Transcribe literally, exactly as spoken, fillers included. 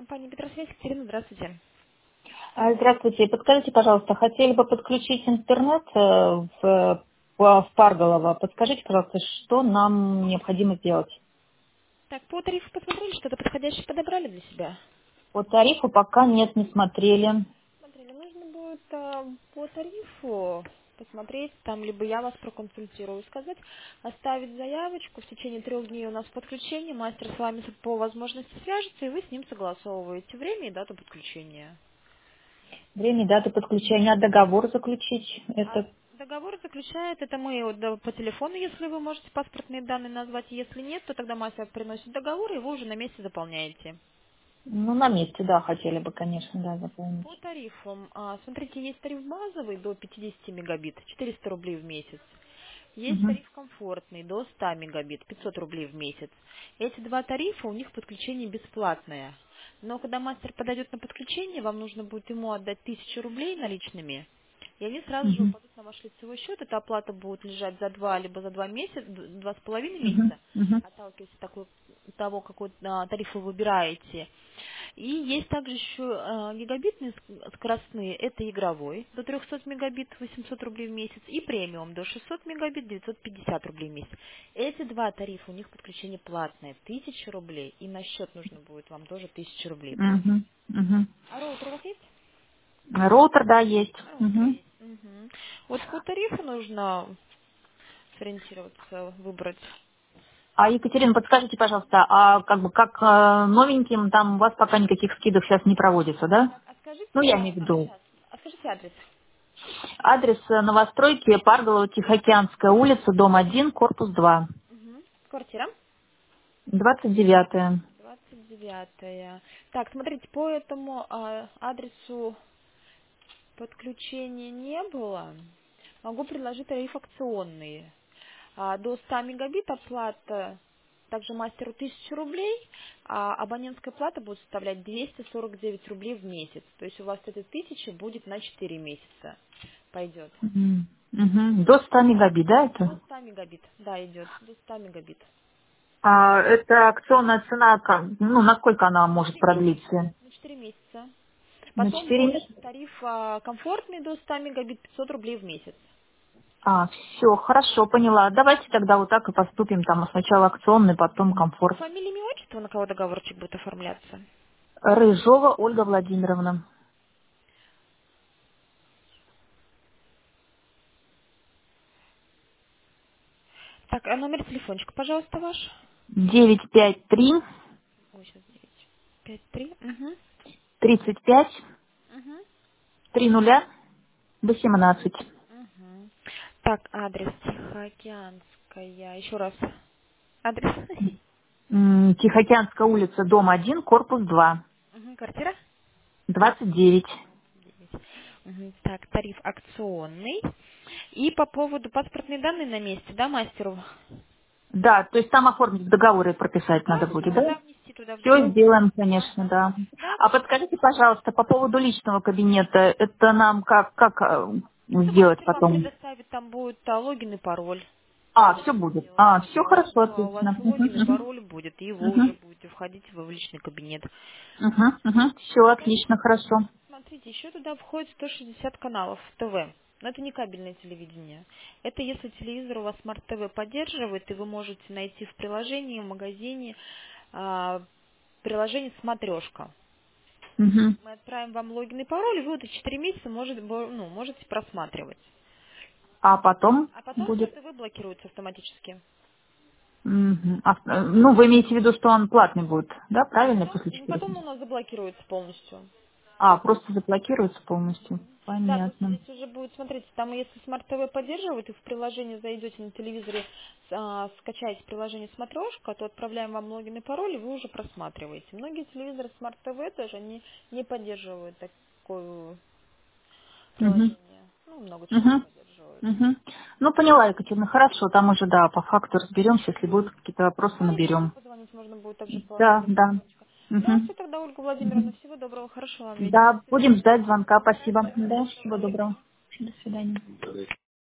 Компания Петросвязь, Екатерина, здравствуйте. А, Здравствуйте. Подскажите, пожалуйста, хотели бы подключить интернет э, в, в в Парголово. Подскажите, пожалуйста, что нам необходимо сделать? Так, по тарифу посмотрели, что-то подходящее подобрали для себя? По тарифу пока нет, не смотрели. Смотрели, нужно будет а, по тарифу посмотреть, там либо я вас проконсультирую, сказать, оставить заявочку, в течение трех дней у нас подключение, мастер с вами по возможности свяжется, и вы с ним согласовываете время и дату подключения. Время, даты подключения, а договор заключить. А Это, договор заключает, это мы вот, да, по телефону, если вы можете паспортные данные назвать, если нет, то тогда мастер приносит договор, и вы уже на месте заполняете. ну, на месте, да, хотели бы, конечно, да, По заполнить. тарифам, а, смотрите, есть тариф базовый до пятидесяти мегабит, четыреста рублей в месяц. Есть Угу, тариф комфортный до ста мегабит, пятьсот рублей в месяц. Эти два тарифа, у них подключение бесплатное. Но когда мастер подойдет на подключение, вам нужно будет ему отдать тысячу рублей наличными, и они сразу же угу, упадут на ваш лицевой счет. Эта оплата будет лежать за два, либо за два месяца, д- два с половиной угу, месяца, угу, отталкиваясь от такой- того, какой а, тариф вы выбираете. И есть также еще а, гигабитные ск- скоростные, это игровой, до трехсот мегабит, восемьсот рублей в месяц, и премиум до шестисот мегабит, девятьсот пятьдесят рублей в месяц. Эти два тарифа, у них подключение платное, тысяча рублей, и на счет нужно будет вам тоже тысячу рублей положить. угу, угу. А роутер у вас есть? Роутер, да, есть. Роутер Угу. есть. Мгм. Вот по тарифу нужно сориентироваться, выбрать. А, Екатерина, подскажите, пожалуйста, а как бы как э, новеньким там у вас пока никаких скидок сейчас не проводится, да? Так, а Ну, скажите, я имею в а, виду. сейчас, а скажите адрес. Адрес э, новостройки Парголово, Тихоокеанская улица, дом один, корпус два. Мгм. Квартира? двадцать девятое. двадцать девятое. Так, смотрите, по этому а, адресу подключения не было. Могу предложить тариф акционный. А, до ста мегабит оплата, также мастеру тысяча рублей, а абонентская плата будет составлять двести сорок девять рублей в месяц. То есть у вас эта тысяча будет на четыре месяца. Пойдет. Мгм. Мгм. До ста мегабит, да, До это? ста мегабит, да, идет. До ста мегабит. А, это акционная цена, как- ну, насколько она может четыре месяца. продлиться? На четыре месяца. На Потом четыре будет месяца? тариф а, комфортный до ста мегабит, пятьсот рублей в месяц. А, все, хорошо, поняла. Давайте тогда вот так и поступим. Там сначала акционный, потом комфорт. Фамилия, имя, отчество, на кого договорчик будет оформляться? Рыжова Ольга Владимировна. Так, а номер телефончика, пожалуйста, ваш? девять пять три Ой, сейчас девять. Пять три. Угу. тридцать пять Угу. три нуля восемнадцать. Угу. Так, адрес Тихоокеанская. Еще раз. Адрес. М, Тихоокеанская улица, дом один, корпус два, Угу. Квартира? двадцать девять. девять. Мгм. Так, тариф акционный. И по поводу паспортные данные на месте, да, мастеру? Да, то есть там оформить в договоре прописать Да, надо будет, все, да? да, внести туда в Все договор. сделаем, конечно, Ага. да. Да, А подскажите, пожалуйста, по поводу личного кабинета, это нам как, как э, это сделать мастер вам потом? предоставит, там будет а, логин и пароль. А, все Можете будет. сделать. А, все Да, хорошо, да, у вас отлично. логин и Угу, пароль будет, и вы уже угу, будете входить в личный кабинет. угу, все отлично, Смотрите, хорошо. смотрите, еще туда входит сто шестьдесят каналов ТВ. Но это не кабельное телевидение. Это если телевизор у вас Смарт ТВ поддерживает, и вы можете найти в приложении, в магазине а, приложение «Смотрешка». Угу. Мы отправим вам логин и пароль, и вы вот эти четыре месяца может, бо- ну, можете просматривать. А потом А потом будет... Смарт ТВ блокируется автоматически. Мгм. А, э, ну, вы имеете в виду, что он платный будет, да, правильно, Потом, после и четырех потом у месяцев? нас заблокируется полностью. А, просто заблокируется полностью. Да, просто Понятно. здесь уже будет, смотрите, там если Смарт ТВ поддерживает, и в приложение зайдете на телевизоре, а, скачаете приложение «Смотрешка», то отправляем вам логин и пароль, и вы уже просматриваете. Многие телевизоры Смарт ТВ даже не, не поддерживают такое Угу. приложение. Ну, много чего не Угу. поддерживают. Угу. Ну, поняла, Екатерина, хорошо, там уже, да, по факту разберемся, если будут какие-то вопросы, Да, если что, наберем. позвонить можно будет также по Да, номеру да. телефончика. Да, Угу. все тогда, Ольга Владимировна, Угу. всего доброго, хорошего вам вечера. До Да, будем свидания. ждать звонка, спасибо. Спасибо, Да, всего всего доброго. доброго. До свидания.